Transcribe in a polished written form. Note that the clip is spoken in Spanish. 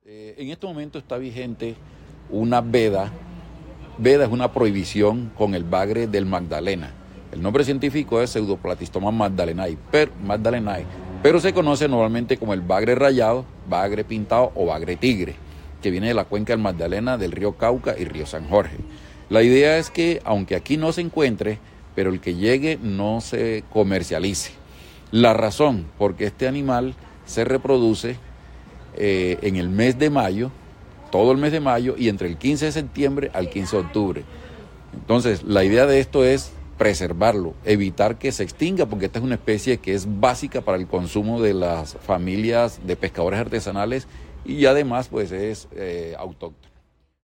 En este momento está vigente una veda. Veda es una prohibición con el bagre del Magdalena. El nombre científico es Pseudoplatystoma magdalenae, pero se conoce normalmente como el bagre rayado, bagre pintado o bagre tigre, que viene de la cuenca del Magdalena, del río Cauca y río San Jorge. La idea es que, aunque aquí no se encuentre, pero el que llegue no se comercialice. La razón, porque este animal se reproduce en el mes de mayo, todo el mes de mayo, y entre el 15 de septiembre al 15 de octubre. Entonces, la idea de esto es preservarlo, evitar que se extinga, porque esta es una especie que es básica para el consumo de las familias de pescadores artesanales y además pues es autóctona.